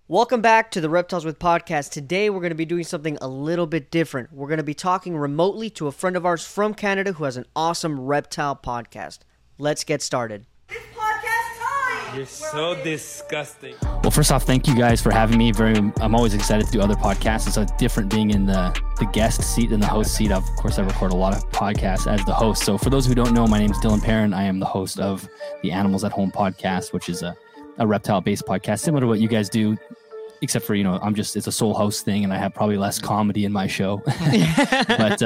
Welcome back to the Reptiles with Podcast. Today we're going to be doing something a little bit different. We're going to be talking remotely to a friend of ours from Canada who has an awesome reptile podcast. Let's get started. It's podcast time! You're so disgusting. Well, first off, thank you guys for having me. I'm always excited to do other podcasts. It's so different being in the guest seat than the host seat. Of course, I record a lot of podcasts as the host. So for those who don't know, my name is Dylan Perrin. I am the host of the Animals at Home podcast, which is a reptile-based podcast, similar to what you guys do, except for, it's a sole host thing, and I have probably less comedy in my show. But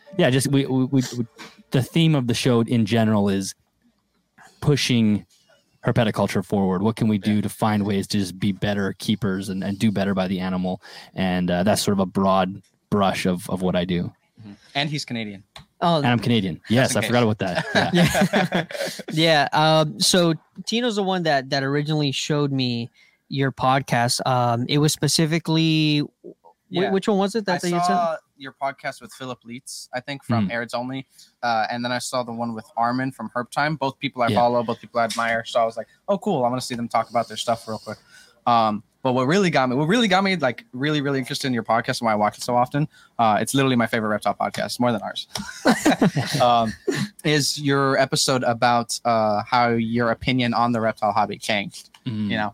the theme of the show in general is pushing herpetoculture forward. What can we do to find ways to just be better keepers and do better by the animal? And that's sort of a broad brush of what I do. And he's Canadian. Oh, and I'm Canadian. Yes, I forgot about that. Yeah. So Tino's the one that originally showed me your podcast. It was specifically, which one was it that I you saw sent? your podcast with Philip Leitz, I think, from Airds Only. And then I saw the one with Armin from Herp Time. Both people I follow, both people I admire. So I was like, oh, cool. I want to see them talk about their stuff real quick. But what really got me like really, really interested in your podcast and why I watch it so often, it's literally my favorite reptile podcast, more than ours, is your episode about how your opinion on the reptile hobby changed. Yeah.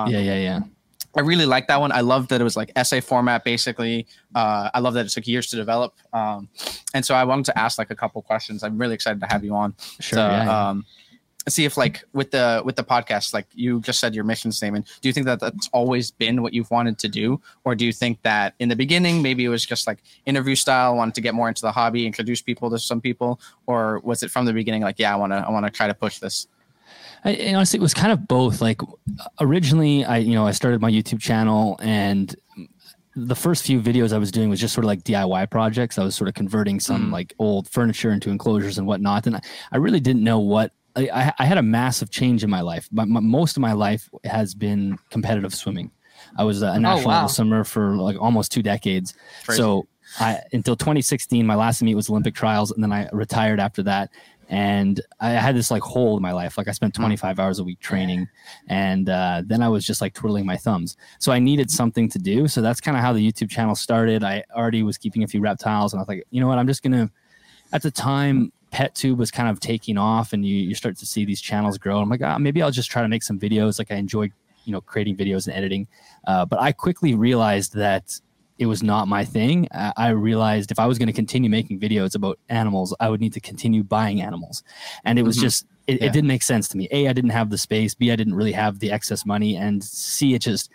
I really like that one. I love that it was like essay format, basically. I love that it took years to develop. And so I wanted to ask like a couple questions. I'm really excited to have you on. Sure. See if like with the podcast, like you just said your mission statement, do you think that that's always been what you've wanted to do? Or do you think that in the beginning, maybe it was just like interview style, wanted to get more into the hobby, introduce people to some people? Or was it from the beginning like, I want to try to push this? And honestly, it was kind of both. Like originally, I started my YouTube channel, and the first few videos I was doing was just sort of like DIY projects. I was sort of converting some like old furniture into enclosures and whatnot. And I really didn't know what I had a massive change in my life. Most of my life has been competitive swimming. I was a national level swimmer for like almost 2 decades. Crazy. So until 2016, my last meet was Olympic trials, and then I retired after that. And I had this like hole in my life. Like I spent 25 hours a week training, and then I was just like twiddling my thumbs. So I needed something to do. So that's kind of how the YouTube channel started. I already was keeping a few reptiles, and I was like, you know what? I'm just going to, at the time, PetTube was kind of taking off, and you start to see these channels grow. I'm like, maybe I'll just try to make some videos. Like I enjoy, creating videos and editing. But I quickly realized that it was not my thing. I realized if I was going to continue making videos about animals, I would need to continue buying animals. And it was just, it didn't make sense to me. A, I didn't have the space. B, I didn't really have the excess money. And C, it just,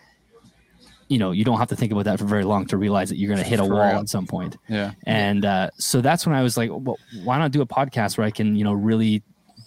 you don't have to think about that for very long to realize that you're going to hit a wall at some point. Yeah. And so that's when I was like, well, why not do a podcast where I can, really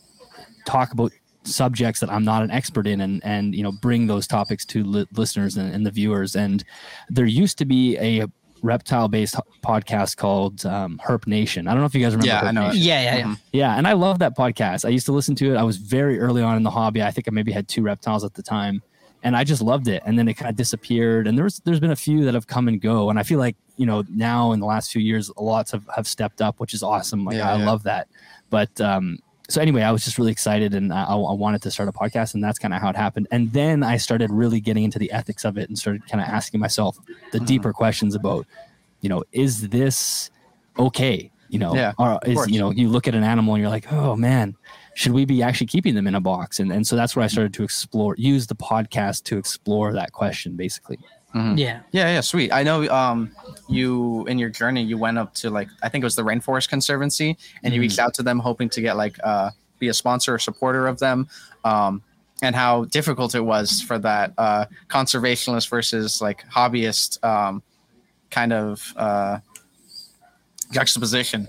talk about subjects that I'm not an expert in and bring those topics to listeners and the viewers. And there used to be a reptile-based podcast called Herp Nation. I don't know if you guys remember. Yeah, I know. Yeah. Yeah, and I love that podcast. I used to listen to it. I was very early on in the hobby. I think I maybe had 2 reptiles at the time, and I just loved it. And then it kind of disappeared. And there's been a few that have come and go. And I feel like now in the last few years, lots have stepped up, which is awesome. Like I love that. But so anyway, I was just really excited, and I wanted to start a podcast, and that's kind of how it happened. And then I started really getting into the ethics of it and started kind of asking myself the deeper questions about, is this okay? Or is, you look at an animal and you're like, oh man, should we be actually keeping them in a box? And so that's where I started to use the podcast to explore that question, basically. Yeah, sweet. I know you in your journey you went up to like I think it was the Rainforest Conservancy, and you reached out to them hoping to get like be a sponsor or supporter of them, and how difficult it was for that conservationist versus like hobbyist kind of juxtaposition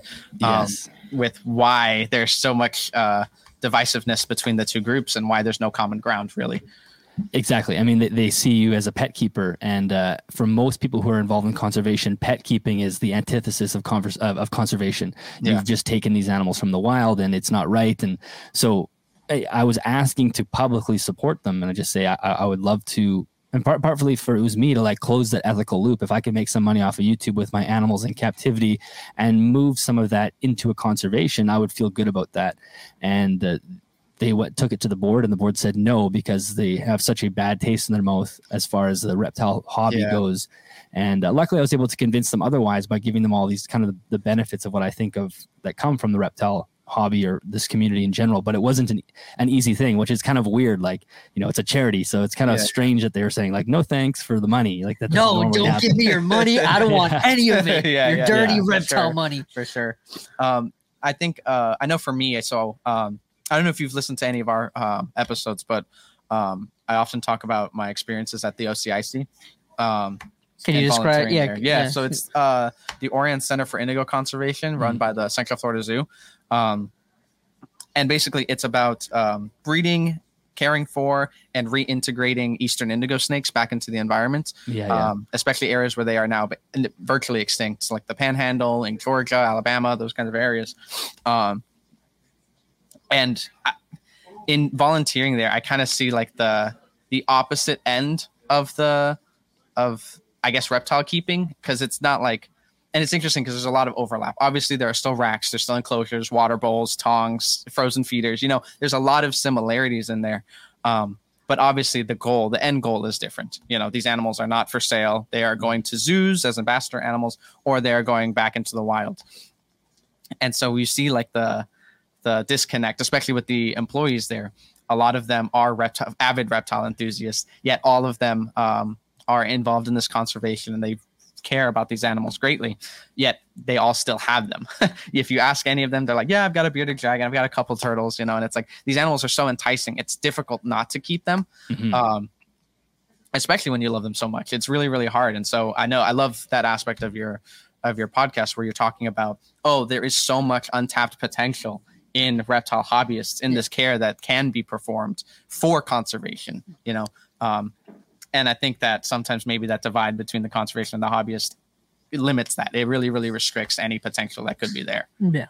with why there's so much divisiveness between the 2 groups and why there's no common ground really. Exactly. I mean, they see you as a pet keeper, and for most people who are involved in conservation, pet keeping is the antithesis of conservation. You've just taken these animals from the wild, and it's not right. And so I was asking to publicly support them, and I just say I would love to. And partly for it was me to like close that ethical loop. If I could make some money off of YouTube with my animals in captivity and move some of that into a conservation, I would feel good about that. And they took it to the board, and the board said no because they have such a bad taste in their mouth as far as the reptile hobby goes. And luckily, I was able to convince them otherwise by giving them all these kind of the benefits of what I think of that come from the reptile hobby or this community in general. But it wasn't an easy thing, which is kind of weird. Like, it's a charity, so it's kind of strange that they were saying like, no thanks for the money. Like that. No, don't give me your money. I don't want any of it. Your dirty reptile money. For sure. I think I know for me, so I don't know if you've listened to any of our episodes, but I often talk about my experiences at the OCIC. Can you describe? Yeah. So it's the Orient Center for Indigo Conservation, run by the Central Florida Zoo, and basically it's about breeding, caring for, and reintegrating eastern indigo snakes back into the environment. Especially areas where they are now virtually extinct, like the Panhandle in Georgia, Alabama, those kinds of areas. And in volunteering there, I kind of see like the opposite end of I guess reptile keeping, because it's not like, and it's interesting because there's a lot of overlap. Obviously, there are still racks, there's still enclosures, water bowls, tongs, frozen feeders. There's a lot of similarities in there. But obviously, the end goal is different. These animals are not for sale. They are going to zoos as ambassador animals, or they are going back into the wild. And so we see like the disconnect, especially with the employees there. A lot of them are avid reptile enthusiasts, yet all of them are involved in this conservation, and they care about these animals greatly, yet they all still have them. If you ask any of them, they're like, yeah, I've got a bearded dragon, I've got a couple turtles, and it's like these animals are so enticing, it's difficult not to keep them. Especially when you love them so much. It's really, really hard. And so I love that aspect of your podcast where you're talking about, there is so much untapped potential in reptile hobbyists in this care that can be performed for conservation, and I think that sometimes maybe that divide between the conservation and the hobbyist, it limits that. It really, really restricts any potential that could be there.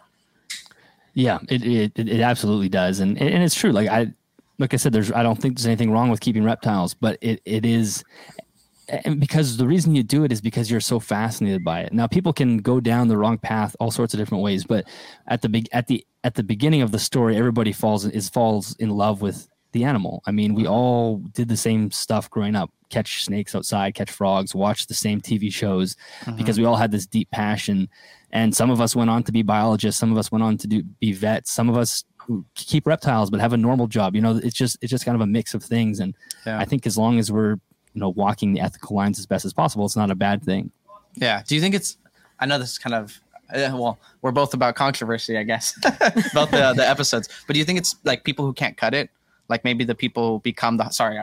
Yeah, it absolutely does. And it's true. Like I said, I don't think there's anything wrong with keeping reptiles, but it is, and because the reason you do it is because you're so fascinated by it. Now, people can go down the wrong path all sorts of different ways, but at the beginning of the story, everybody falls in love with the animal. I mean, we all did the same stuff growing up: catch snakes outside, catch frogs, watch the same TV shows, because we all had this deep passion. And some of us went on to be biologists, some of us went on to be vets, some of us keep reptiles but have a normal job. It's just kind of a mix of things. And I think as long as we're walking the ethical lines as best as possible, it's not a bad thing. Yeah. Do you think I know this is kind of we're both about controversy, I guess, about the episodes, but do you think it's like people who can't cut it? Like maybe the people become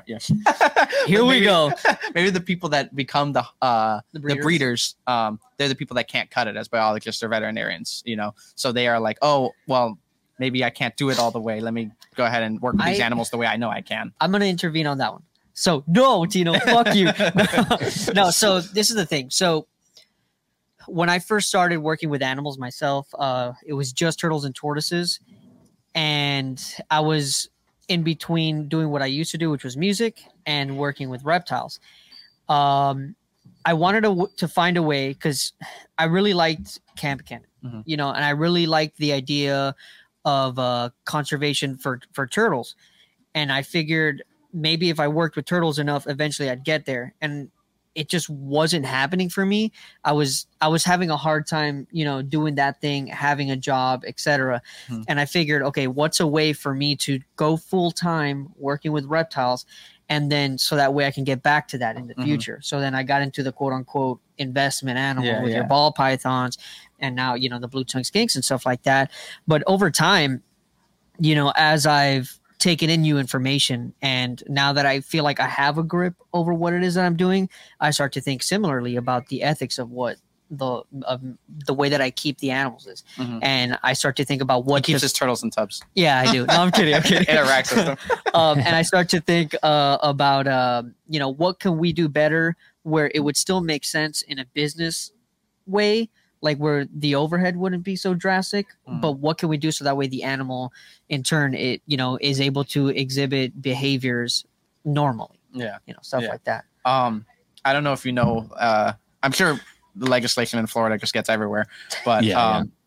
Here we go. Maybe the people that become the breeders, they're the people that can't cut it as biologists or veterinarians, So they are like, oh, well, maybe I can't do it all the way. Let me go ahead and work with these animals the way I know I can. I'm going to intervene on that one. So no, Tino, fuck you. No, so this is the thing. So when I first started working with animals myself, it was just turtles and tortoises. And I was in between doing what I used to do, which was music, and working with reptiles. I wanted to find a way, because I really liked Camp Canada, and I really liked the idea of conservation for turtles. And I figured maybe if I worked with turtles enough, eventually I'd get there. And it just wasn't happening for me. I was having a hard time, doing that thing, having a job, etc. And I figured, okay, what's a way for me to go full time working with reptiles, and then so that way I can get back to that in the future. So then I got into the quote unquote investment animal with your ball pythons, and now the blue tongue skinks and stuff like that. But over time, as I've taken in new information, and now that I feel like I have a grip over what it is that I'm doing, I start to think similarly about the ethics of what the way that I keep the animals is. And I start to think about what he keeps his turtles in tubs. Yeah, I do. No, I'm kidding. In a rack system. And I start to think about what can we do better where it would still make sense in a business way, like where the overhead wouldn't be so drastic, but what can we do so that way the animal in turn, is able to exhibit behaviors normally, stuff like that. I don't know if I'm sure the legislation in Florida just gets everywhere, but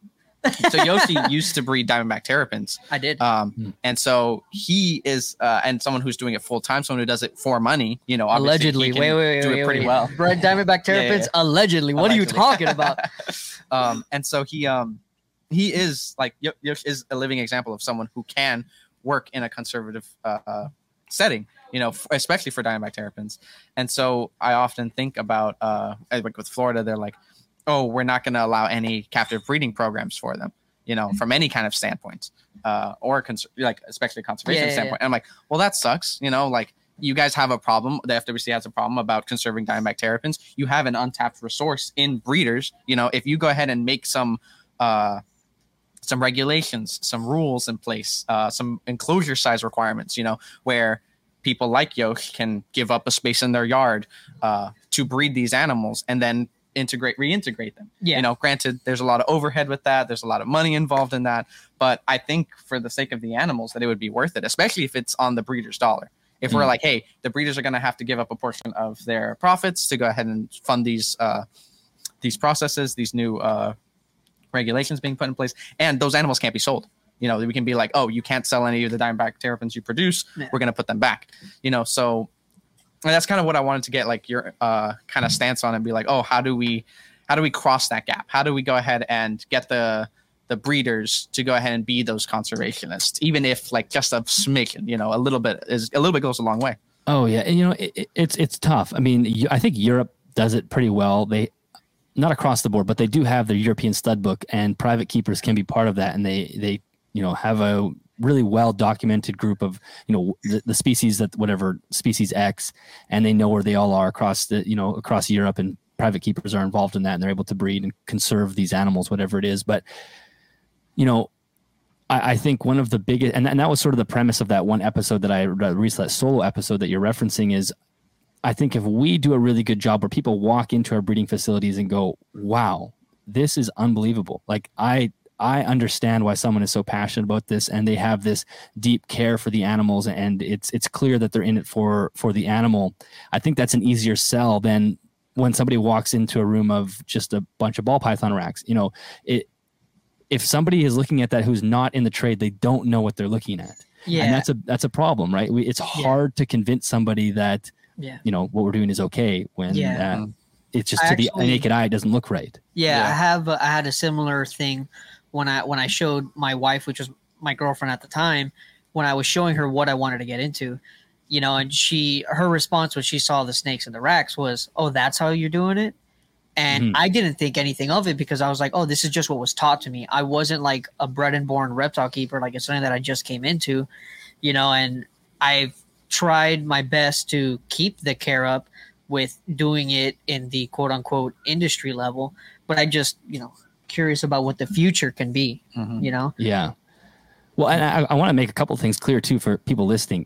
So Yoshi used to breed Diamondback Terrapins. I did. And so he is, and someone who's doing it full time, someone who does it for money, you know, obviously Allegedly. he can Wait. do it pretty well. Bred Diamondback Terrapins, allegedly. What are you talking about? And so he is like, Yoshi is a living example of someone who can work in a conservative setting, you know, especially for Diamondback Terrapins. And so I often think about, like with Florida, they're like, oh, we're not going to allow any captive breeding programs for them, you know, from any kind of standpoint, or like especially conservation standpoint. And I'm like, well, that sucks. You know, like you guys have a problem. The FWC has a problem about conserving Diamondback Terrapins. You have an untapped resource in breeders. You know, if you go ahead and make some regulations, some rules in place, some enclosure size requirements, you know, where people like Yosh can give up a space in their yard to breed these animals and then reintegrate them. Yeah. You know, granted, there's a lot of overhead with that. There's a lot of money involved in that. But I think for the sake of the animals that it would be worth it, especially if it's on the breeder's dollar. If we're like, hey, the breeders are going to have to give up a portion of their profits to go ahead and fund these processes, these new regulations being put in place, and those animals can't be sold. You know, we can be like, oh, you can't sell any of the Diamondback Terrapins you produce. Yeah. We're going to put them back. You know, so and that's kind of what I wanted to get like your kind of stance on and be like, oh, how do we cross that gap? How do we go ahead and get the breeders to go ahead and be those conservationists, even if like just a smidgen, you know, a little bit goes a long way. Oh yeah, and, you know, it's tough. I mean, I think Europe does it pretty well. They not across the board, but they do have their European stud book, and private keepers can be part of that, and they you know have a really well documented group of, you know, the species that whatever species X, and they know where they all are across across Europe, and private keepers are involved in that, and they're able to breed and conserve these animals, whatever it is. But you know, I think one of the biggest, and that was sort of the premise of that one episode that I released, that solo episode that you're referencing, is I think if we do a really good job where people walk into our breeding facilities and go, wow, this is unbelievable. Like I understand why someone is so passionate about this, and they have this deep care for the animals, and it's clear that they're in it for the animal. I think that's an easier sell than when somebody walks into a room of just a bunch of ball python racks. You know, if somebody is looking at that who's not in the trade, they don't know what they're looking at. Yeah. And that's a problem, right? It's hard to convince somebody that, you know, what we're doing is okay when it's just the naked eye, it doesn't look right. Yeah. I had a similar thing when I showed my wife, which was my girlfriend at the time, when I was showing her what I wanted to get into, you know, and her response when she saw the snakes and the racks was, oh, that's how you're doing it. And I didn't think anything of it because I was like, oh, this is just what was taught to me. I wasn't like a bred and born reptile keeper. Like it's something that I just came into, you know, and I've tried my best to keep the care up with doing it in the quote unquote industry level. But I just, you know, curious about what the future can be, you know? Yeah. Well, and I want to make a couple things clear too for people listening.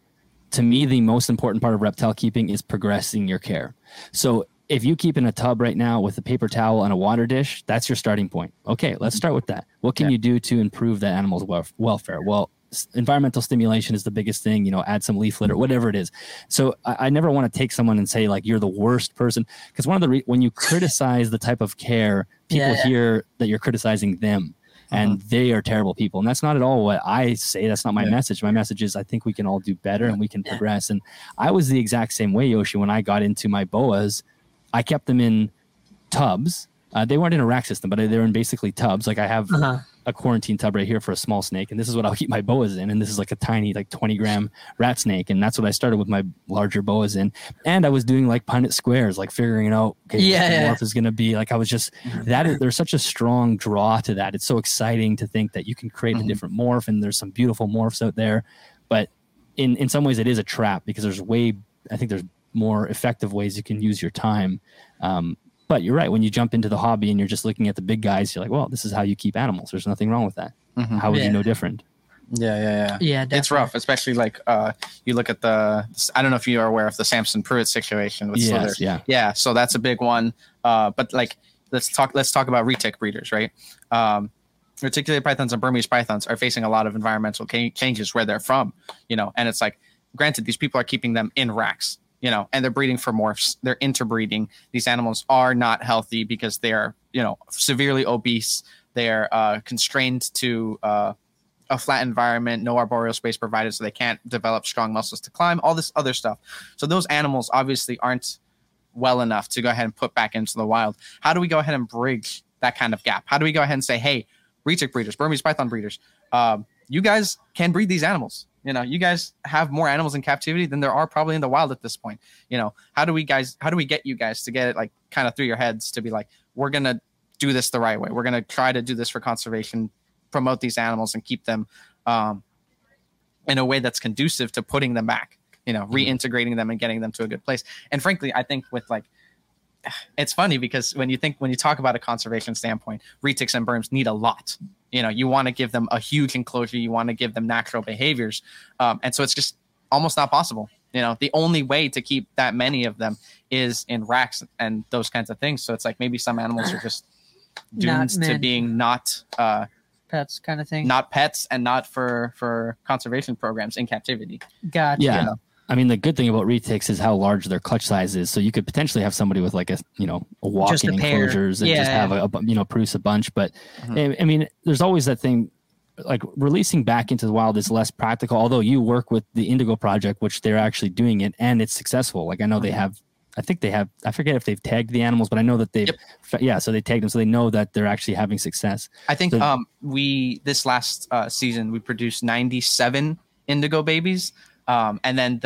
To me, the most important part of reptile keeping is progressing your care. So if you keep in a tub right now with a paper towel and a water dish, that's your starting point. Okay, let's start with that. What can you do to improve that animal's welfare? Well, environmental stimulation is the biggest thing, you know, add some leaf litter, whatever it is. So I never want to take someone and say like, you're the worst person. Because one of when you criticize the type of care, people hear that you're criticizing them. And they are terrible people. And that's not at all what I say. That's not my message. My message is I think we can all do better and we can progress. And I was the exact same way, Yoshi, when I got into my boas. I kept them in tubs. They weren't in a rack system, but they were in basically tubs. Like I have a quarantine tub right here for a small snake, and this is what I'll keep my boas in. And this is like a tiny, like 20-gram rat snake, and that's what I started with my larger boas in. And I was doing like Punnett squares, like figuring out what the morph is going to be. Like I was just there's such a strong draw to that. It's so exciting to think that you can create a different morph, and there's some beautiful morphs out there. But in some ways, it is a trap because I think there's more effective ways you can use your time. But you're right. When you jump into the hobby and you're just looking at the big guys, you're like, well, this is how you keep animals. There's nothing wrong with that. How would you know different? Yeah, definitely. It's rough, especially like you look at I don't know if you are aware of the Samson Pruitt situation with Slither. Yeah. So that's a big one. But like, let's talk about retic breeders, right? Reticulated pythons and Burmese pythons are facing a lot of environmental changes where they're from, you know, and it's like, granted, these people are keeping them in racks, you know, and they're breeding for morphs. They're interbreeding. These animals are not healthy because they are, you know, severely obese. They're constrained to a flat environment, no arboreal space provided, so they can't develop strong muscles to climb, all this other stuff. So those animals obviously aren't well enough to go ahead and put back into the wild. How do we go ahead and bridge that kind of gap? How do we go ahead and say, hey, retic breeders, Burmese python breeders, you guys can breed these animals. You know, you guys have more animals in captivity than there are probably in the wild at this point. You know, how do we get you guys to get it like kind of through your heads to be like, we're going to do this the right way. We're going to try to do this for conservation, promote these animals and keep them in a way that's conducive to putting them back, you know, reintegrating them and getting them to a good place. And frankly, I think with like, it's funny because when you talk about a conservation standpoint, retics and berms need a lot. You know, you want to give them a huge enclosure. You want to give them natural behaviors. And so it's just almost not possible. You know, the only way to keep that many of them is in racks and those kinds of things. So it's like maybe some animals are just doomed to being not pets kind of thing. Not pets and not for conservation programs in captivity. Gotcha. Yeah. I mean, the good thing about retics is how large their clutch size is. So you could potentially have somebody with like a walk-in enclosures and just have produce a bunch. But I mean, there's always that thing, like releasing back into the wild is less practical. Although you work with the Indigo Project, which they're actually doing it, and it's successful. Like I know they have. I think they have. I forget if they've tagged the animals, but I know that they've. Yep. So they tagged them, so they know that they're actually having success. I think this last season we produced 97 indigo babies. And then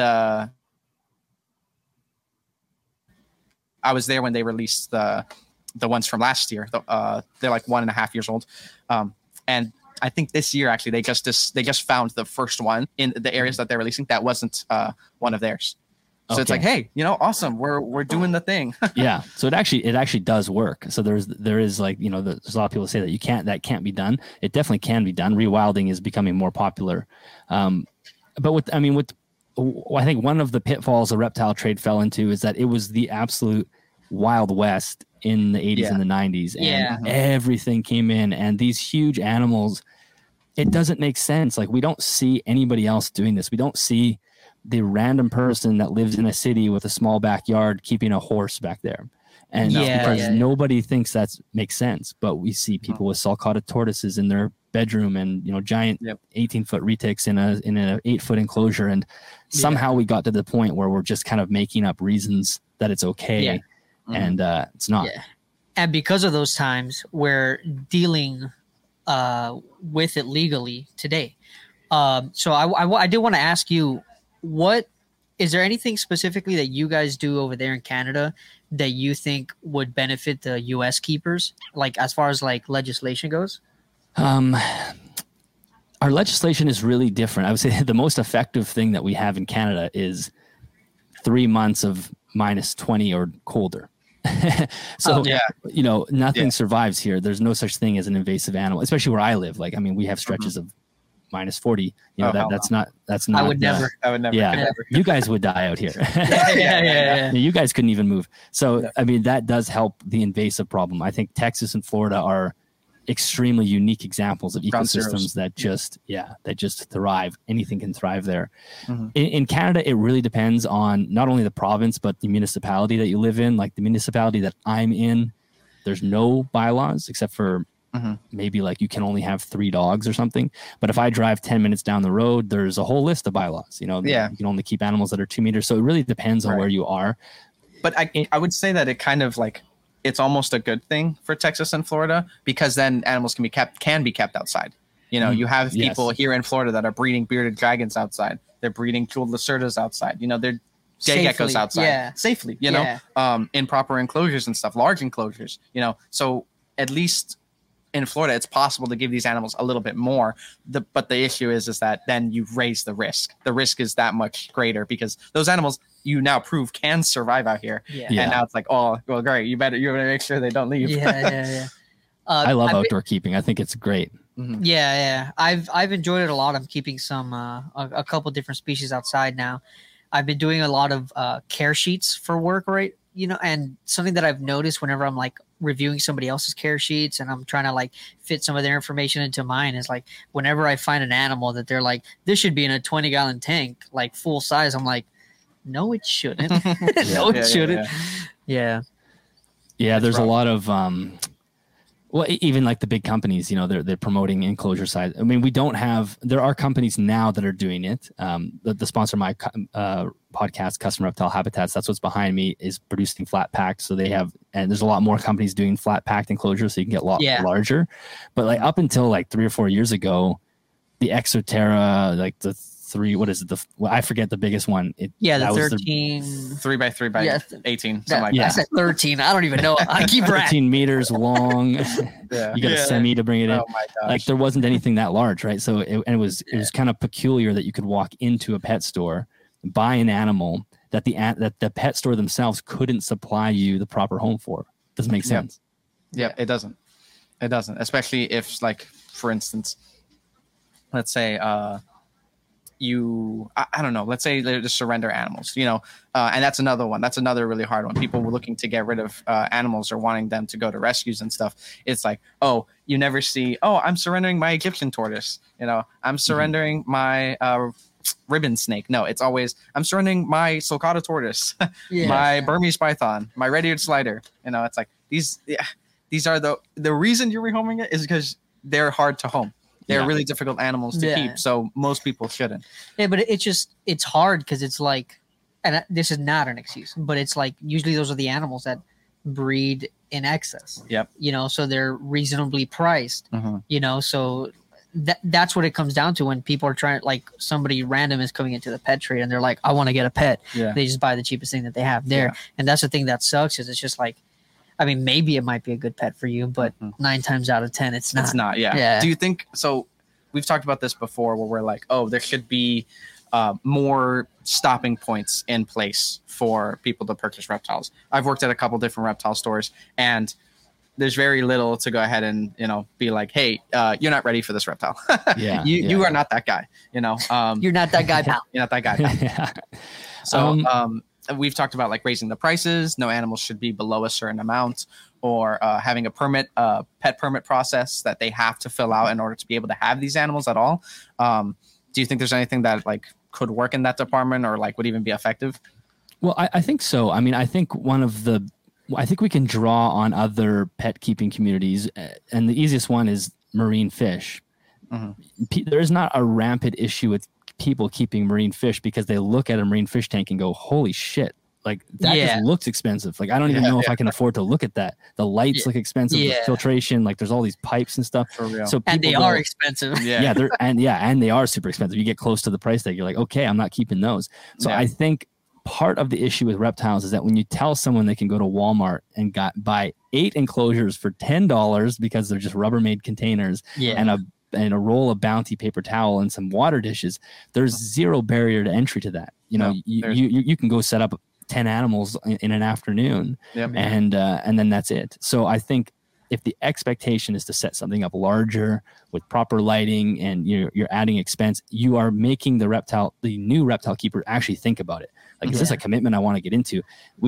I was there when they released the ones from last year. They're like 1.5 years old. And I think this year, actually, they just found the first one in the areas that they're releasing that wasn't one of theirs. So It's like, hey, awesome. We're doing the thing. Yeah. So it actually does work. So there is like, there's a lot of people say that that can't be done. It definitely can be done. Rewilding is becoming more popular. But I think one of the pitfalls the reptile trade fell into is that it was the absolute Wild West in the 80s and the 90s. And everything came in, and these huge animals, it doesn't make sense. Like, we don't see anybody else doing this. We don't see the random person that lives in a city with a small backyard keeping a horse back there. And because nobody thinks that makes sense. But we see people with sulcata tortoises in their bedroom and giant 18-foot retics in an 8-foot enclosure, and somehow we got to the point where we're just kind of making up reasons that it's okay, and it's not. And because of those times, we're dealing with it legally today. So I did want to ask you, what is there anything specifically that you guys do over there in Canada that you think would benefit the U.S. keepers, like as far as like legislation goes? Our legislation is really different. I would say the most effective thing that we have in Canada is 3 months of -20 or colder. So, nothing survives here. There's no such thing as an invasive animal, especially where I live. Like, I mean, we have stretches of -40. That's not. I would never. Yeah, you guys would die out here. You guys couldn't even move. So, I mean, that does help the invasive problem. I think Texas and Florida are extremely unique examples of ecosystems that just thrive. Anything can thrive there. In Canada, it really depends on not only the province but the municipality that you live in. Like the municipality that I'm in, there's no bylaws except for maybe like you can only have 3 dogs or something. But if I drive 10 minutes down the road, there's a whole list of bylaws. You can only keep animals that are 2 meters. So it really depends on where you are. But I would say that it kind of like, it's almost a good thing for Texas and Florida, because then animals can be kept outside. You have people here in Florida that are breeding bearded dragons outside. They're breeding jeweled lacerdas outside. They're day geckos outside safely, in proper enclosures and stuff, large enclosures, so at least in Florida, it's possible to give these animals a little bit more. But the issue is that then you raise the risk. The risk is that much greater because those animals you now prove can survive out here. And now it's like, oh, well, great. You better make sure they don't leave. I love outdoor keeping. I think it's great. I've enjoyed it a lot. I'm keeping some a couple different species outside now. I've been doing a lot of care sheets for work, right? And something that I've noticed whenever I'm like reviewing somebody else's care sheets and I'm trying to like fit some of their information into mine is like whenever I find an animal that they're like, this should be in a 20-gallon tank, like full size, I'm like, no, it shouldn't. No, it shouldn't. Yeah. There's a lot of Well, even like the big companies, they're promoting enclosure size. I mean, there are companies now that are doing it. The sponsor of my podcast, Custom Reptile Habitats, that's what's behind me, is producing flat packed. So and there's a lot more companies doing flat packed enclosures, so you can get a lot larger. But like up until like 3 or 4 years ago, the Exoterra, like the I forget the biggest one. The 13 3x3 by 18, something like I that. said 13. I don't even know. I keep 13 meters long. You got a semi to bring it in. Oh my gosh. Like there wasn't anything that large, right? So it was kind of peculiar that you could walk into a pet store, buy an animal that the pet store themselves couldn't supply you the proper home for. Doesn't make sense. Yeah, it doesn't. It doesn't, especially if, like, for instance, let's say I don't know, let's say they're just surrender animals, and that's another one. That's another really hard one. People were looking to get rid of animals or wanting them to go to rescues and stuff. It's like, oh, you never see, oh, I'm surrendering my Egyptian tortoise. I'm surrendering my ribbon snake. No, it's always, I'm surrendering my sulcata tortoise, my Burmese python, my red-eared slider. It's like these are the reason you're rehoming it is because they're hard to home. They're really difficult animals to keep, so most people shouldn't. Yeah, but it's hard because it's like, and this is not an excuse, but it's like usually those are the animals that breed in excess. Yep. So they're reasonably priced. So that's what it comes down to when people are trying, like somebody random is coming into the pet trade and they're like, I want to get a pet. Yeah. They just buy the cheapest thing that they have there. And that's the thing that sucks is it's just like, I mean, maybe it might be a good pet for you, but 9 times out of 10, it's not. It's not, yeah. Do you think so? We've talked about this before where we're like, oh, there should be more stopping points in place for people to purchase reptiles. I've worked at a couple different reptile stores, and there's very little to go ahead and, be like, hey, you're not ready for this reptile. You are not that guy, You're not that guy, pal. You're not that guy, pal. So we've talked about like raising the prices. No animals should be below a certain amount, or having a pet permit process that they have to fill out in order to be able to have these animals at all. Do you think there's anything that like could work in that department or like would even be effective? Well, I think so. I mean, I think I think we can draw on other pet keeping communities, and the easiest one is marine fish. There is not a rampant issue with people keeping marine fish because they look at a marine fish tank and go, holy shit, like that just looks expensive. Like I don't even know if I can afford to look at that. The lights look expensive, the filtration, like there's all these pipes and stuff. For real. So and they are expensive. And they are super expensive. You get close to the price tag, you're like, okay, I'm not keeping those. So I think part of the issue with reptiles is that when you tell someone they can go to Walmart and buy 8 enclosures for $10 because they're just Rubbermaid containers and a roll of Bounty paper towel and some water dishes, there's zero barrier to entry to that. You can go set up 10 animals in an afternoon, and then that's it. So I think if the expectation is to set something up larger with proper lighting and you're adding expense, you are making the new reptile keeper actually think about it. Like, is this a commitment I want to get into?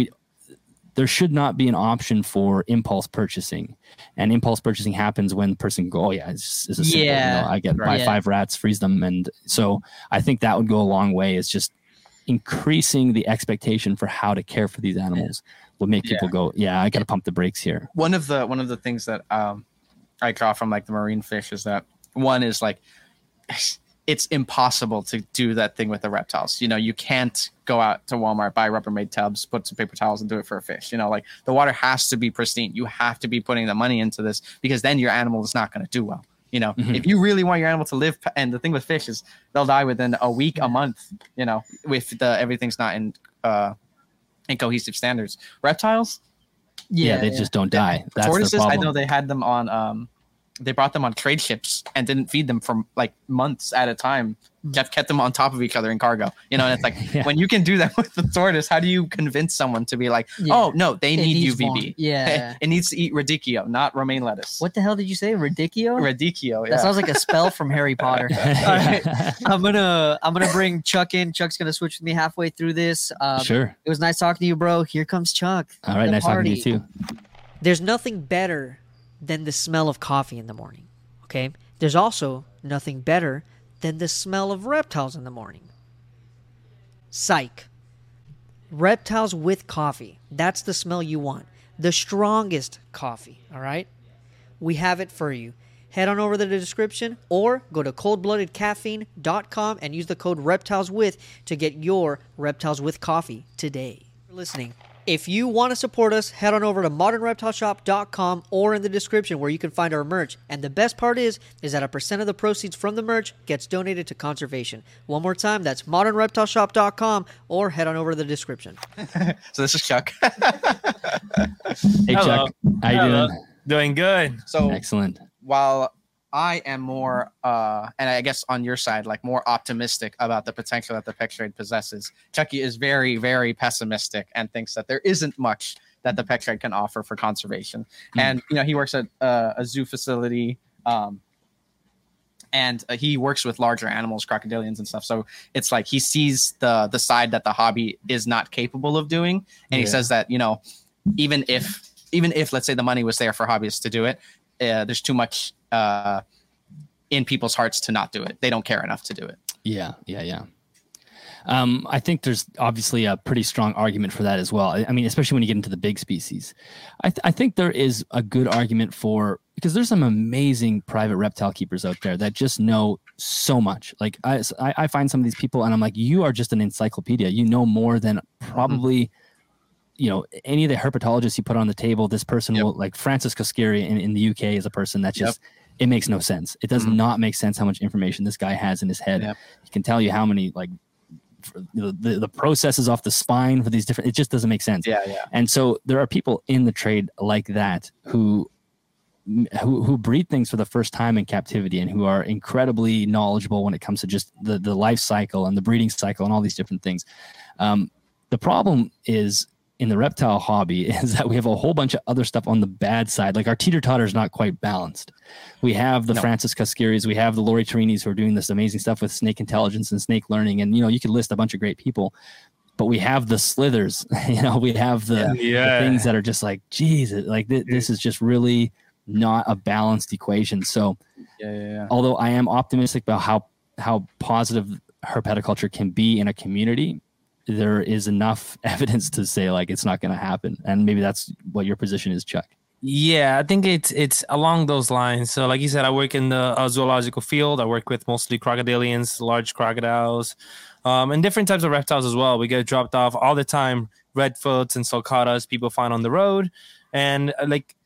There should not be an option for impulse purchasing, and impulse purchasing happens when the person go, oh yeah, it's a simple, I get buy 5 rats, freeze them. And so I think that would go a long way. Is just increasing the expectation for how to care for these animals will make people go, I got to pump the brakes here. One of the things that I draw from like the marine fish is that one is like, it's impossible to do that thing with the reptiles. You can't go out to Walmart, buy Rubbermaid tubs, put some paper towels and do it for a fish. Like the water has to be pristine. You have to be putting the money into this because then your animal is not going to do well. If you really want your animal to live, and the thing with fish is they'll die within a week, a month, if everything's not in cohesive standards. Reptiles, they just don't die. That's tortoises, the problem. I know they had them on they brought them on trade ships and didn't feed them for like months at a time. Kept them on top of each other in cargo. And it's like when you can do that with the tortoise, how do you convince someone to be like, oh no, they need UVB. More. Yeah, it needs to eat radicchio, not romaine lettuce. What the hell did you say? Radicchio? Radicchio. That sounds like a spell from Harry Potter. All right, I'm gonna bring Chuck in. Chuck's gonna switch with me halfway through this. Sure. It was nice talking to you, bro. Here comes Chuck. All right, nice talking to you too. There's nothing better than the smell of coffee in the morning, okay? There's also nothing better than the smell of reptiles in the morning. Psych. Reptiles with coffee. That's the smell you want. The strongest coffee, all right? we have it for you. Head on over to the description or go to coldbloodedcaffeine.com and use the code ReptilesWith to get your Reptiles With coffee today. For listening. If you want to support us, head on over to modernreptileshop.com or in the description where you can find our merch. And the best part is that a percent of the proceeds from the merch gets donated to conservation. One more time, that's modernreptileshop.com or head on over to the description. So this is Chuck. Hey, Hello. Chuck. How you Hello. doing? Doing good. So Excellent. while I am more, and I guess on your side, like more optimistic about the potential that the Pectrade possesses, Chucky is very, very pessimistic and thinks that there isn't much that the Pectrade can offer for conservation. And he works at a zoo facility, and he works with larger animals, crocodilians and stuff. So it's like he sees the side that the hobby is not capable of doing, and he says that even if let's say the money was there for hobbyists to do it, there's too much in people's hearts to not do it. They don't care enough to do it. Yeah. I think there's obviously a pretty strong argument for that as well. I mean, especially when you get into the big species. I think there is a good argument for, because there's some amazing private reptile keepers out there that just know so much. Like I find some of these people and I'm like, you are just an encyclopedia. You know more than probably any of the herpetologists you put on the table. This person will, like Francis Koskiri in the UK is a person that just, it makes no sense. It does not make sense how much information this guy has in his head. He can tell you how many, like, the processes off the spine for these different, it just doesn't make sense. And so there are people in the trade like that who breed things for the first time in captivity and who are incredibly knowledgeable when it comes to just the life cycle and the breeding cycle and all these different things. The problem is in the reptile hobby is that we have a whole bunch of other stuff on the bad side. Like our teeter-totter is not quite balanced. We have the Francis Koskiris, we have the Lori Torinis who are doing this amazing stuff with snake intelligence and snake learning. And, you could list a bunch of great people, but we have the slithers, we have the things that are just like, geez, like this is just really not a balanced equation. So although I am optimistic about how positive herpetoculture can be in a community, there is enough evidence to say like it's not going to happen. And maybe that's what your position is, Chuck. Yeah, I think it's along those lines. So like you said, I work in the zoological field. I work with mostly crocodilians, large crocodiles, and different types of reptiles as well. We get dropped off all the time, redfoots and sulcatas people find on the road. And like,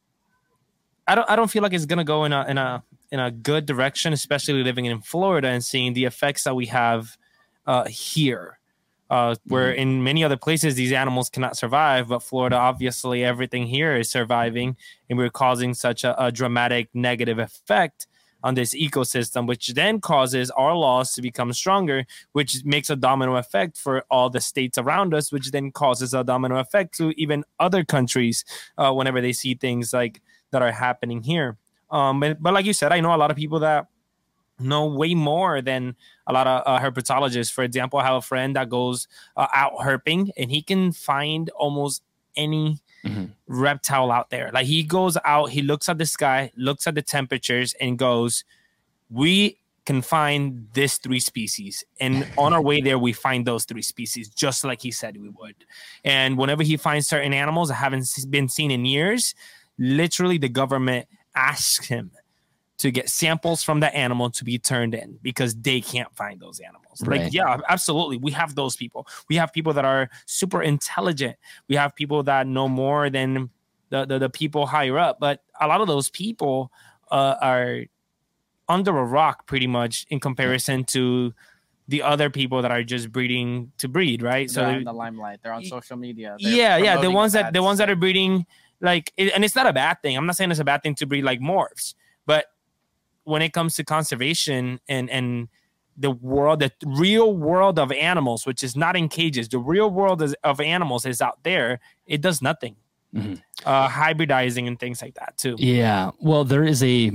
I don't feel like it's going to go in a good direction, especially living in Florida and seeing the effects that we have here. Where in many other places these animals cannot survive, but Florida, obviously everything here is surviving, and we're causing such a dramatic negative effect on this ecosystem, which then causes our laws to become stronger, which makes a domino effect for all the states around us, which then causes a domino effect to even other countries whenever they see things like that are happening here. But like you said, I know a lot of people that know way more than a lot of herpetologists. For example, I have a friend that goes out herping, and he can find almost any reptile out there. Like he goes out, he looks at the sky, looks at the temperatures, and goes, we can find this 3 species. And on our way there, we find those 3 species, just like he said we would. And whenever he finds certain animals that haven't been seen in years, literally the government asks him to get samples from the animal to be turned in because they can't find those animals. Right. Like, yeah, absolutely. We have those people. We have people that are super intelligent. We have people that know more than the people higher up. But a lot of those people are under a rock pretty much in comparison to the other people that are just breeding to breed, right? They're in the limelight. They're on social media. The ones that are breeding, like, and it's not a bad thing. I'm not saying it's a bad thing to breed like morphs, but when it comes to conservation and the real world of animals, which is not in cages, the real world of animals is out there. It does nothing. Hybridizing and things like that too. Yeah. Well, there's a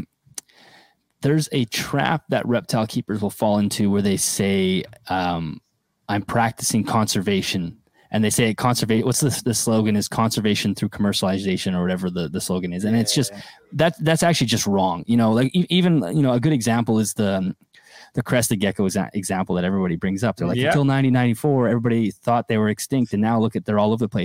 trap that reptile keepers will fall into where they say, I'm practicing conservation. And they say conservation. What's the slogan is conservation through commercialization or whatever the slogan is. And it's just that's actually just wrong. Like even a good example is the crested gecko example that everybody brings up. They're like until 1994, everybody thought they were extinct, and now look at they're all over the place.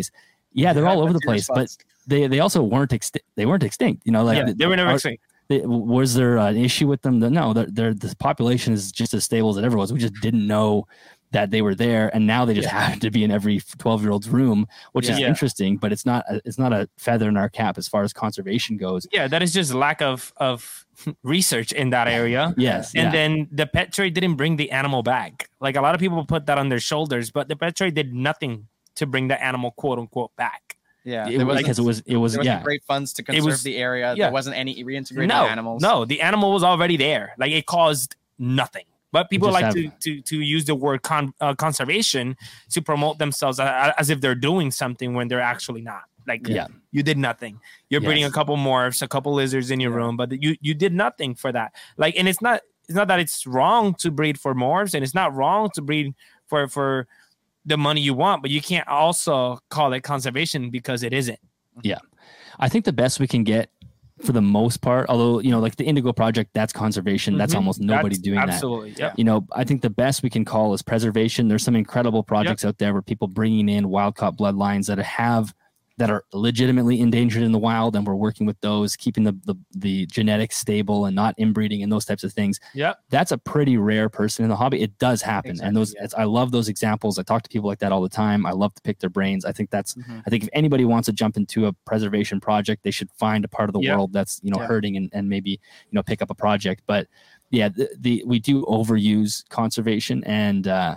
Yeah, they're all over the What's your place, but response? they also weren't extinct. They weren't extinct. You know, like Yeah, they were never extinct. Was there an issue with them? No, the population is just as stable as it ever was. We just didn't know that they were there, and now they just happen to be in every 12-year-old's room, which is interesting. But it's not a feather in our cap as far as conservation goes. Yeah, that is just lack of research in that area. Yes, And then the pet trade didn't bring the animal back. Like a lot of people put that on their shoulders, but the pet trade did nothing to bring the animal quote unquote back. Yeah, because it was there wasn't great funds to conserve the area. Yeah. There wasn't any reintegrated animals. No, the animal was already there. Like it caused nothing. But people just like to use the word conservation to promote themselves as if they're doing something when they're actually not. Like you did nothing. You're breeding a couple morphs, a couple lizards in your room, but you did nothing for that. Like, and it's not that it's wrong to breed for morphs, and it's not wrong to breed for the money you want, but you can't also call it conservation because it isn't. Yeah. I think the best we can get for the most part, although, you know, like the Indigo Project, that's conservation. That's almost nobody doing absolutely, that. You know, I think the best we can call is preservation. There's some incredible projects out there where people bringing in wild-caught bloodlines that are legitimately endangered in the wild, and we're working with those, keeping the genetics stable and not inbreeding and those types of things. Yeah, that's a pretty rare person in the hobby. It does happen, and I love those examples. I talk to people like that all the time. I love to pick their brains. I think that's I think if anybody wants to jump into a preservation project, they should find a part of the world that's hurting and maybe pick up a project. But yeah, we do overuse conservation, and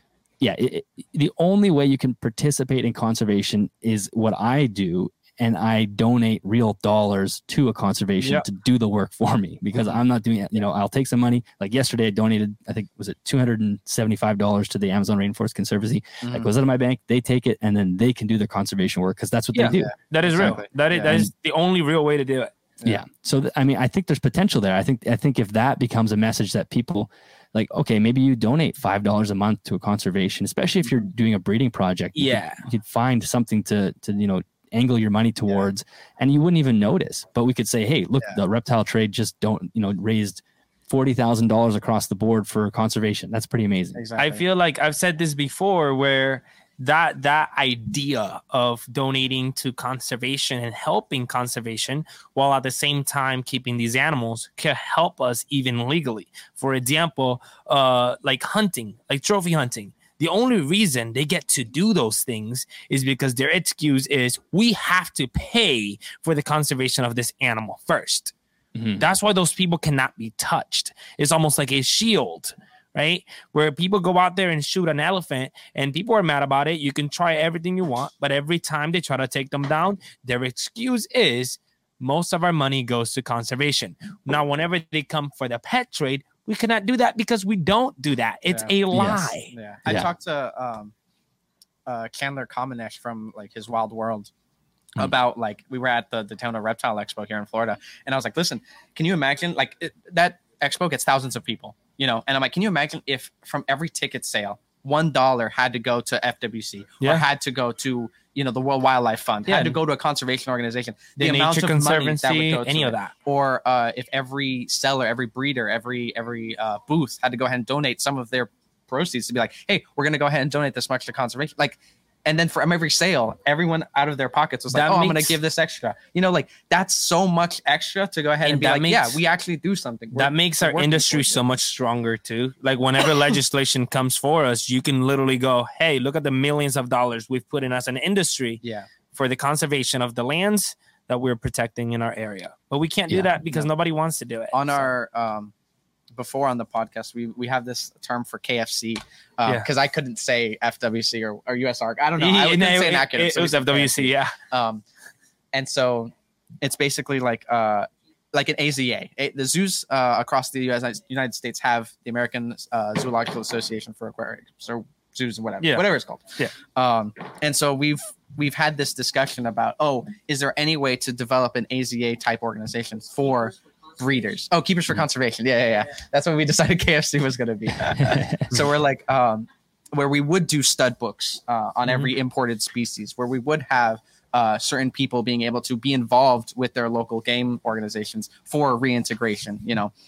the only way you can participate in conservation is what I do, and I donate real dollars to a conservation to do the work for me, because I'm not doing it. You know, I'll take some money. Like yesterday, I donated, I think, was it $275 to the Amazon Rainforest Conservancy. That goes out of my bank. They take it, and then they can do their conservation work, because that's what they do. That is real. That is the only real way to do it. Yeah. So I mean, I think there's potential there. I think if that becomes a message that people like, okay, maybe you donate $5 a month to a conservation, especially if you're doing a breeding project. You could find something to angle your money towards, and you wouldn't even notice. But we could say, hey, look, the reptile trade just raised $40,000 across the board for conservation. That's pretty amazing. Exactly. I feel like I've said this before, where that idea of donating to conservation and helping conservation while at the same time keeping these animals can help us even legally. For example, like hunting, like trophy hunting. The only reason they get to do those things is because their excuse is we have to pay for the conservation of this animal first. That's why those people cannot be touched. It's almost like a shield, right? Where people go out there and shoot an elephant and people are mad about it. You can try everything you want, but every time they try to take them down, their excuse is most of our money goes to conservation. Now, whenever they come for the pet trade, we cannot do that because we don't do that. It's a lie. Yeah. I talked to Chandler Kamenesh from like his Wild World about, like, we were at the Daytona Reptile Expo here in Florida, and I was like, listen, can you imagine, like, that expo gets thousands of people, and I'm like, can you imagine if from every ticket sale $1 had to go to FWC or had to go to the World Wildlife Fund, had to go to a conservation organization, the amount Nature of money that would Conservancy, go to any it. of that. Or if every seller, every breeder, every booth had to go ahead and donate some of their proceeds to be like, hey, we're going to go ahead and donate this much to conservation. Like, and then from every sale, everyone out of their pockets was like, I'm going to give this extra. Like, that's so much extra to go ahead and be like, we actually do something. That makes our industry so much stronger too. Like, whenever legislation comes for us, you can literally go, hey, look at the millions of dollars we've put in as an industry for the conservation of the lands that we're protecting in our area. But we can't do that because nobody wants to do it. On our before on the podcast, we have this term for KFC because I couldn't say FWC or USARK. I don't know. I couldn't say it was FWC, and so it's basically like an AZA. The zoos across the United States have the American Zoological Association for Aquariums or zoos and whatever it's called. And so we've had this discussion about, is there any way to develop an AZA type organization for breeders? Keepers for conservation. Yeah. That's what we decided KFC was going to be. So we're like, where we would do stud books on every imported species, where we would have certain people being able to be involved with their local game organizations for reintegration,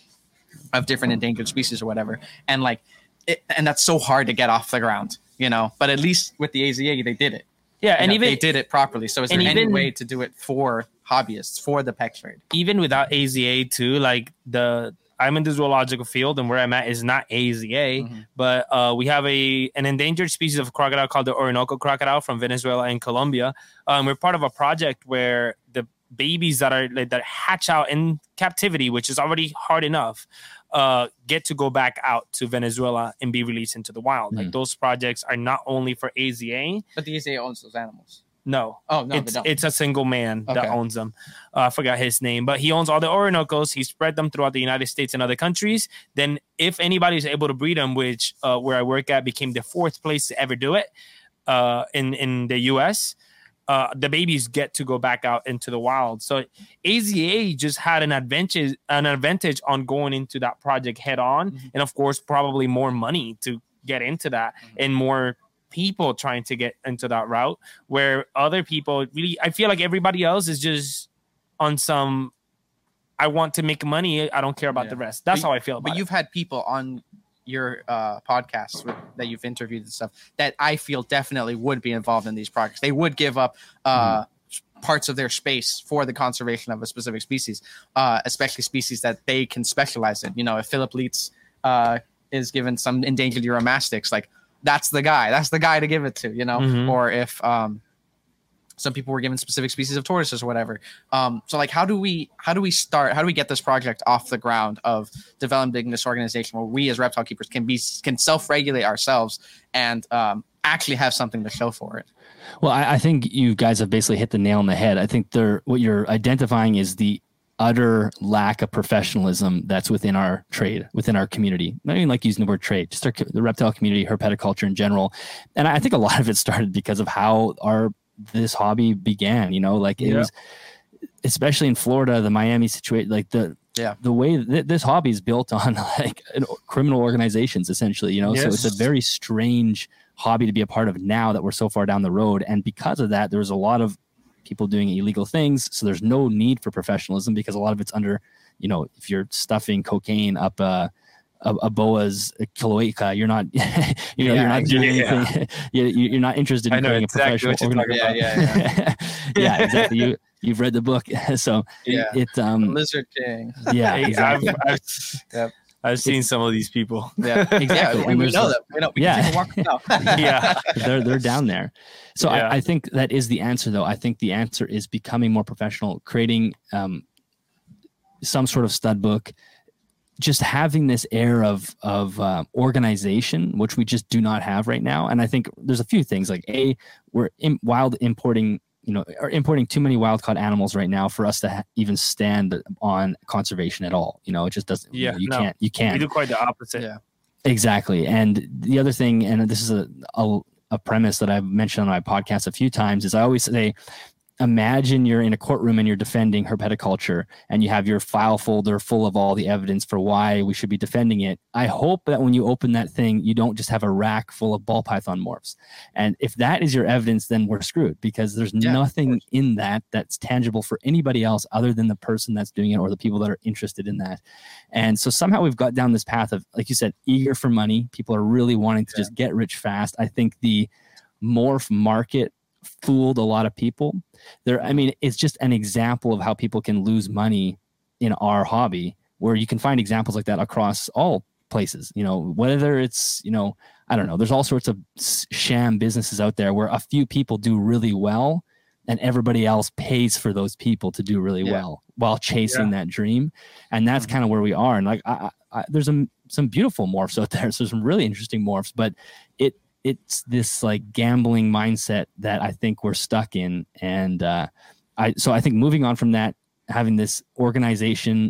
of different endangered species or whatever. And and that's so hard to get off the ground, but at least with the AZA, they did it. Yeah, and even they did it properly. So is there and any even- way to do it for hobbyists, for the pet trade? even without AZA too, like I'm in the zoological field and where I'm at is not AZA, but we have an endangered species of crocodile called the Orinoco crocodile from Venezuela and Colombia. We're part of a project where the babies that hatch out in captivity, which is already hard enough, get to go back out to Venezuela and be released into the wild. Like those projects are not only for AZA. But the AZA owns those animals. No. Oh, no, it's they don't. it's a single man Okay. that owns them. I forgot his name, but he owns all the Orinoco's. He spread them throughout the United States and other countries. Then if anybody is able to breed them, which where I work at became the 4th place to ever do it in the US, the babies get to go back out into the wild. So AZA just had an advantage on going into that project head on. And of course, probably more money to get into that and more people trying to get into that route, where other people really, I feel like everybody else is just on some, I want to make money, I don't care about the rest. That's how I feel about But you've had people on your podcasts that you've interviewed and stuff that I feel definitely would be involved in these projects. They would give up parts of their space for the conservation of a specific species, especially species that they can specialize in. You know, if Philip Leitz is given some endangered uromastyx, like that's the guy to give it to, you know. Or if some people were given specific species of tortoises or whatever. So like, how do we get this project off the ground of developing this organization where we as reptile keepers can self-regulate ourselves and actually have something to show for it? Well, I think you guys have basically hit the nail on the head. I think what you're identifying is the utter lack of professionalism that's within our trade, within our community. Not even like using the word trade, just the reptile community, herpeticulture in general. And I think a lot of it started because of how this hobby began, you know, like it was, especially in Florida, the Miami situation, like the way this hobby is built on like criminal organizations, essentially, you know. So it's a very strange hobby to be a part of now that we're so far down the road. And because of that, there's a lot of people doing illegal things. So there's no need for professionalism because a lot of it's under, you know, if you're stuffing cocaine up a boa's cloaca, you're not, you're not doing anything. You're not interested in creating exactly a professional organization. Yeah, exactly. You've read the book, so it's Lizard King. Yeah, exactly. I've seen some of these people. Yeah, exactly. We know them. We can take a walk now. Yeah, they're down there. So Yeah. I think that is the answer, though. I think the answer is becoming more professional, creating some sort of stud book, just having this air of organization, which we just do not have right now. And I think there's a few things like we're importing too many wild caught animals right now for us to even stand on conservation at all. You know, it just doesn't. Yeah, you can't. We do quite the opposite. Yeah. Exactly. And the other thing, and this is a premise that I've mentioned on my podcast a few times, is I always say, imagine you're in a courtroom and you're defending herpeticulture and you have your file folder full of all the evidence for why we should be defending it. I hope that when you open that thing, you don't just have a rack full of ball python morphs. And if that is your evidence, then we're screwed, because there's nothing in that that's tangible for anybody else other than the person that's doing it or the people that are interested in that. And so somehow we've got down this path of, like you said, eager for money. People are really wanting to just get rich fast. I think the morph market fooled a lot of people there. I mean, it's just an example of how people can lose money in our hobby, where you can find examples like that across all places, you know, whether it's, you know, I don't know, there's all sorts of sham businesses out there where a few people do really well and everybody else pays for those people to do really well while chasing that dream. And that's kind of where we are. And like, there's some beautiful morphs out there. So some really interesting morphs, but it's this like gambling mindset that I think we're stuck in. And so I think moving on from that, having this organization,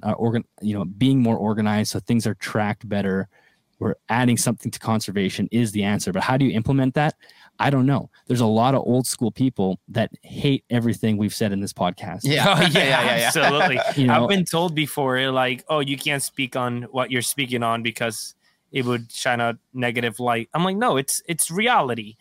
being more organized so things are tracked better, we're adding something to conservation is the answer. But how do you implement that? I don't know. There's a lot of old school people that hate everything we've said in this podcast. Absolutely. You know, I've been told before, like, oh, you can't speak on what you're speaking on because it would shine a negative light. I'm like, no, it's reality.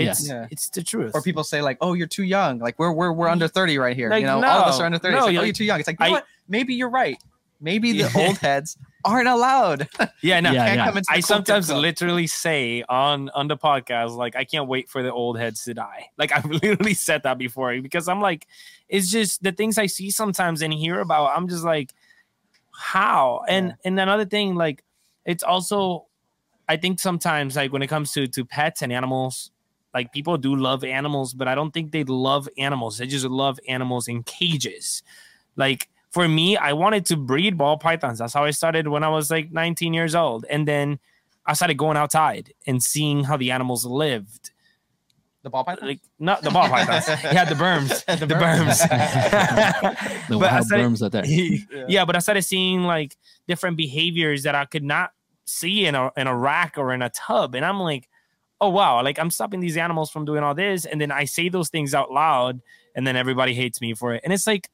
It's the truth. Or people say like, oh, you're too young. Like we're under 30 right here. Like, you know, no, all of us are under 30. no, It's like, oh, you're too young. It's like, you know what? Maybe you're right. Maybe the old heads aren't allowed. Yeah, no. Yeah, Can't yeah. come into the I cool sometimes kids club. literally say on the podcast, like, I can't wait for the old heads to die. Like, I've literally said that before because I'm like, it's just the things I see sometimes and hear about. I'm just like, how? And another thing, like, it's also, I think sometimes, like, when it comes to pets and animals, like, people do love animals, but I don't think they love animals. They just love animals in cages. Like, for me, I wanted to breed ball pythons. That's how I started when I was like 19 years old. And then I started going outside and seeing how the animals lived. The ball python. Like, not the ball pythons. Yeah, the berms. the berms. The But I wild started- worms out there. Yeah, but I started seeing like different behaviors that I could not see in a rack or in a tub. And I'm like, oh, wow, like, I'm stopping these animals from doing all this. And then I say those things out loud and then everybody hates me for it. And it's like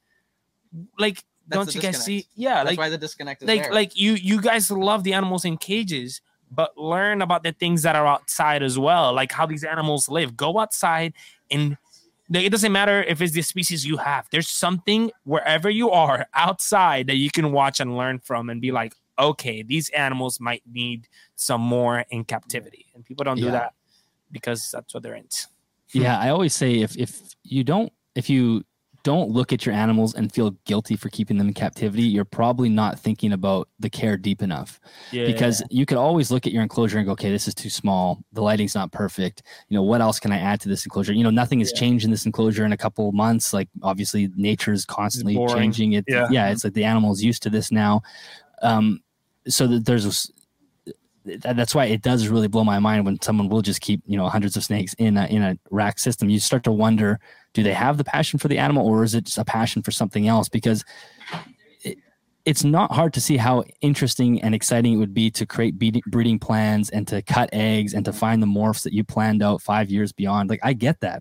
don't the you guys disconnect. see? Yeah, That's like why the disconnect is there. like you guys love the animals in cages, but learn about the things that are outside as well, like how these animals live. Go outside, and it doesn't matter if it's the species you have. There's something wherever you are outside that you can watch and learn from and be like, okay, these animals might need some more in captivity. And people don't do Yeah. that because that's what they're into. Yeah, I always say if you don't look at your animals and feel guilty for keeping them in captivity, you're probably not thinking about the care deep enough. Yeah. Because you could always look at your enclosure and go, okay, this is too small. The lighting's not perfect. You know, what else can I add to this enclosure? You know, nothing has changed in this enclosure in a couple of months. Like, obviously nature is constantly boring. changing it. Yeah. It's like the animal is used to this now. So that that's why it does really blow my mind when someone will just keep, you know, hundreds of snakes in a rack system. You start to wonder, do they have the passion for the animal, or is it just a passion for something else? Because it's not hard to see how interesting and exciting it would be to create breeding plans and to cut eggs and to find the morphs that you planned out 5 years beyond. Like, I get that.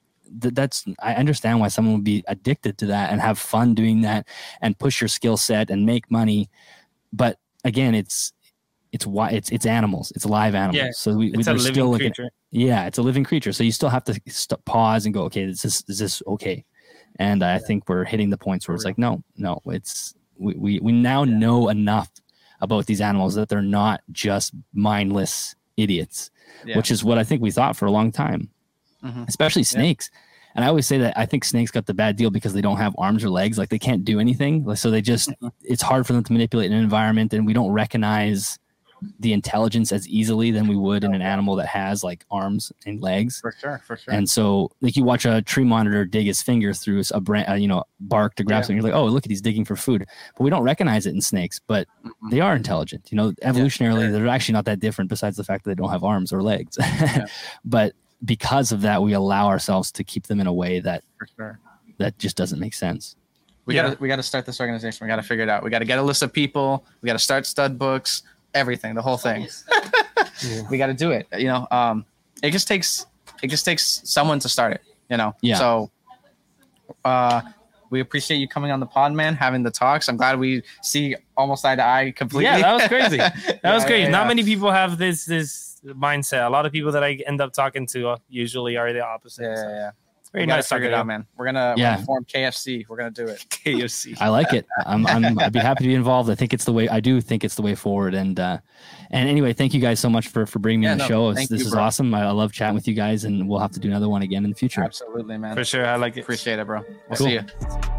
I understand why someone would be addicted to that and have fun doing that and push your skill set and make money. But again, it's animals. It's live animals. Yeah, So it's a we're living still looking. creature. Yeah, it's a living creature. So you still have to pause and go, okay, is this okay? And I think we're hitting the points where it's like, no, it's we now know enough about these animals that they're not just mindless idiots, which is what I think we thought for a long time, especially snakes. And I always say that I think snakes got the bad deal because they don't have arms or legs. Like, they can't do anything. So they just, it's hard for them to manipulate an environment, and we don't recognize the intelligence as easily than we would in an animal that has like arms and legs. For sure. And so, like, you watch a tree monitor dig his finger through bark to grab something. You're like, oh, look at, he's digging for food. But we don't recognize it in snakes, but they are intelligent. You know, evolutionarily, they're actually not that different besides the fact that they don't have arms or legs. But because of that, we allow ourselves to keep them in a way that For sure. that just doesn't make sense. We gotta start this organization. We gotta figure it out. We gotta get a list of people. We gotta start stud books. Everything, the whole thing. We got to do it. You know, it just takes someone to start it. You know. Yeah. So, we appreciate you coming on the pod, man. Having the talks. I'm glad we see almost eye to eye completely. Yeah, that was crazy. That was crazy. Yeah. Not many people have this mindset. A lot of people that I end up talking to usually are the opposite. Yeah. So Yeah. it's very We gotta nice figure talking it to out, man. We're gonna form KFC. We're gonna do it. KFC. I like it. I'd be happy to be involved. I do think it's the way forward. And anyway, thank you guys so much for bringing me on the show. This is awesome. I love chatting with you guys, and we'll have to do another one again in the future. Absolutely, man. For sure. I like it. Appreciate it, bro. We'll Cool. see you.